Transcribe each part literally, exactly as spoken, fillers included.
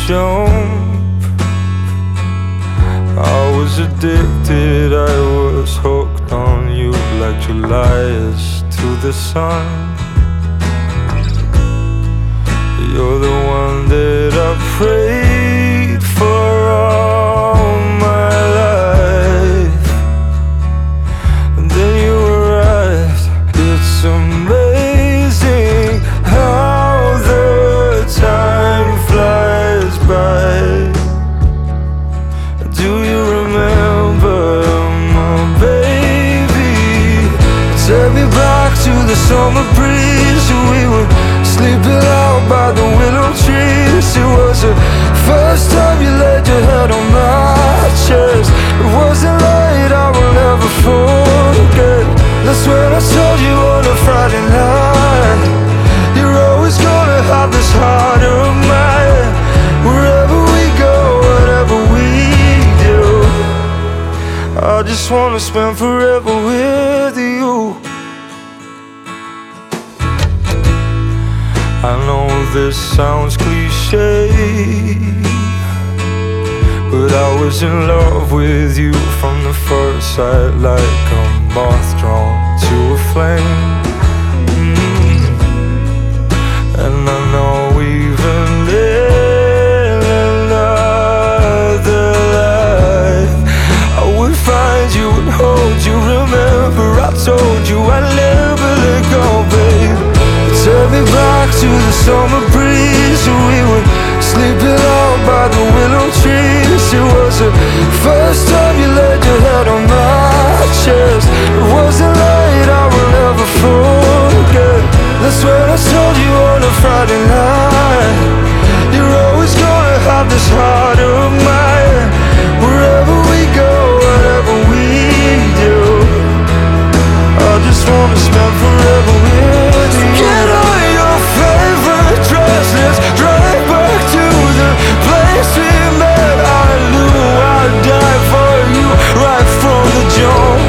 jump. I was addicted, I was hooked on you like July is to the sun. You're the one that I prayed for all my life, and then you arrived. It's amazing how the time flies by. Do you remember, my baby? Take me back to the summer breeze. We were sleeping out by the willow trees. It was the first time you laid your head on my chest. It wasn't light I will never forget. That's when I told you on a Friday night, you're always gonna have this heart of mine. Wherever we go, whatever we do, I just wanna spend forever with you. I know this sounds cliche, but I was in love with you from the first sight, like a moth drawn to a flame. mm. And I know even in another life I would find you and hold you. Remember I told you I'd never let go, babe. Take me back to the summer breeze. We were sleeping out by the willow trees. It was the first time you laid your head on my chest. It wasn't light I will never forget. That's when I told you on a Friday night, you're always gonna have this heart of mine. Wherever we go, whatever we do, I just wanna spend forever with you. Get on your favorite dress, let's drive back to the place we met. I knew I'd die for you right from the jump.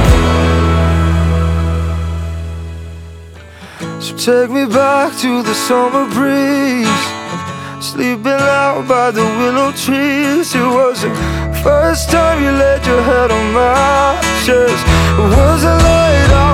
So take me back to the summer breeze, sleeping out by the willow trees. It was the first time you laid your head on my chest. It wasn't light I